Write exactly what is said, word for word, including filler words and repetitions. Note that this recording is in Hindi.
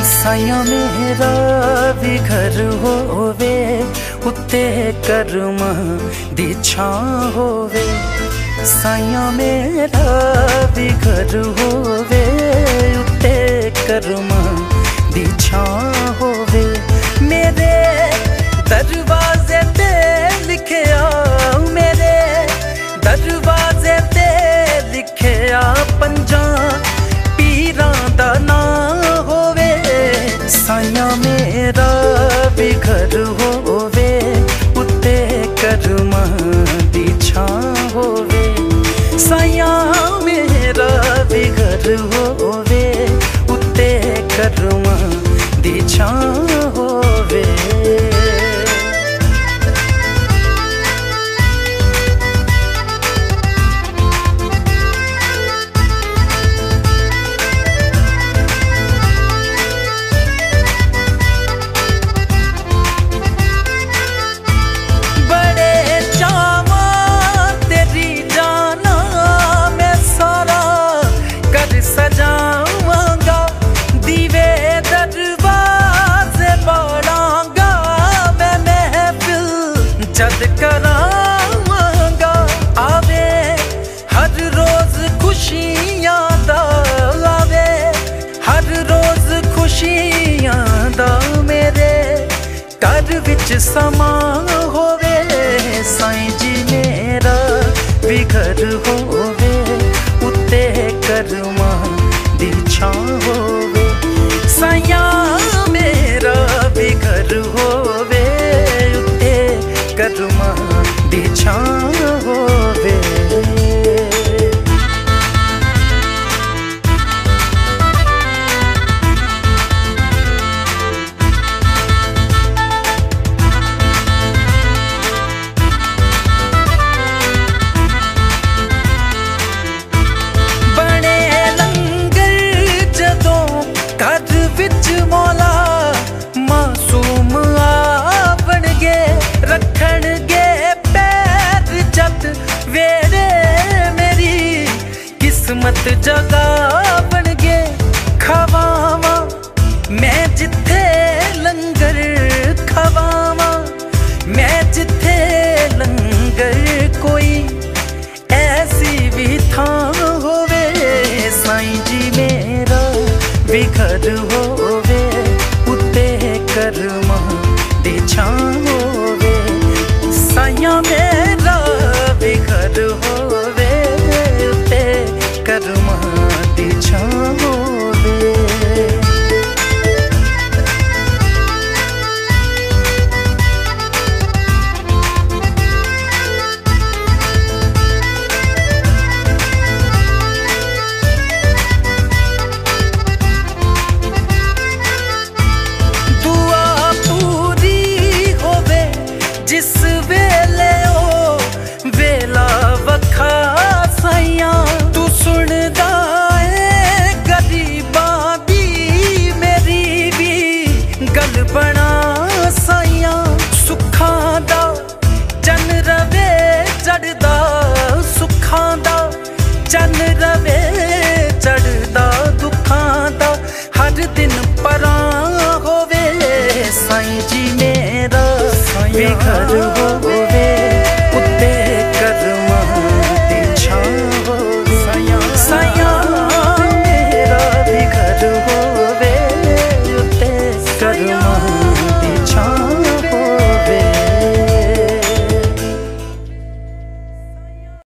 साया मेरा भी घर होवे, उत्ते कर्मा दी छां होवे। साया मेरा भी घर होवे, उत्ते कर्मा दी छां होवे। मेरे दरवाजे ते लिखिया, मेरे दरवाजे ते लिखिया पंजा पीरां दा नां होवे। साया मेरा भी घर होवे, उत्ते कर्मा दी छां होवे। साया मेरा भी घर होवे, उत्ते कर्मा दी छां होवे। जद करावांगा आवे हर रोज खुशियां दा, आवे हर रोज खुशियां दा। मेरे घर विच समा होवे, साईं जी मेरा भी घर होवे, उत्ते कर्मा दी छां होवे। साया मेरा भी घर होवे, कर्मा दी छां होवे। बने लंगर जदों घर विच मौला, मासूम आवणगे रखण गे पैर जद वेरे। मेरी किस्मत जगावण गे खवावा, मैं जिथे लंगर खवावा, मैं जिथे लंगर कोई ऐसी भी थां होवे। साईं जी मेरा भी घर होवे, उत्ते कर्मा दी छां होवे। साया मेरा भी घर होवे, उत्ते कर्मा दी छां होवे। जिस वेले ओ वेला वखा साइया, तू सुनदा ए गरीबां दी मेरी भी गल बना साइया। सुखां दा चन रवे चढ़दा, सुखां दा चन रवे